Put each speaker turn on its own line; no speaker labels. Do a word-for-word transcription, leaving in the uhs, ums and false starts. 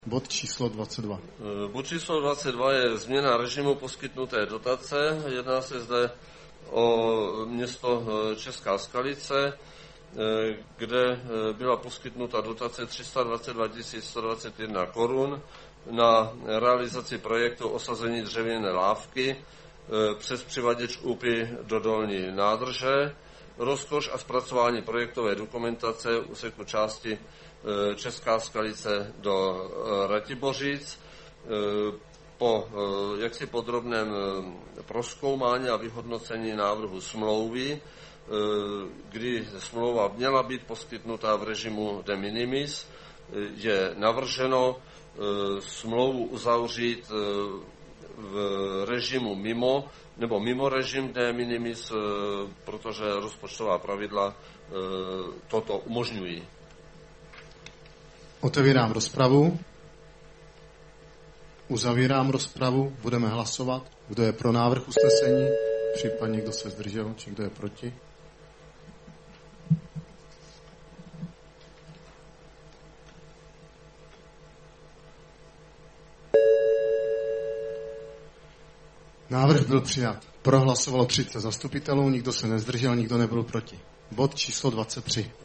Bod číslo dvacet dva.
Bod číslo dvacet dva je změna režimu poskytnuté dotace. Jedná se zde o město Česká Skalice, kde byla poskytnuta dotace tři sta dvacet dva tisíc sto dvacet jedna korun na realizaci projektu osazení dřevěné lávky přes přivaděč Úpy do dolní nádrže, rozkoš a zpracování projektové dokumentace úseku části Česká Skalice do Ratibořic. Po jaksi podrobném prozkoumání a vyhodnocení návrhu smlouvy, kdy smlouva měla být poskytnuta v režimu de minimis, je navrženo smlouvu uzavřít v režimu mimo, nebo mimo režim de minimis, protože rozpočtová pravidla toto umožňují.
Otevírám rozpravu. Uzavírám rozpravu. Budeme hlasovat. Kdo je pro návrh usnesení? Případně kdo se zdržel, či kdo je proti? Návrh byl přijat. Pro hlasovalo třicet zastupitelů, nikdo se nezdržel, nikdo nebyl proti. Bod číslo dvacet tři.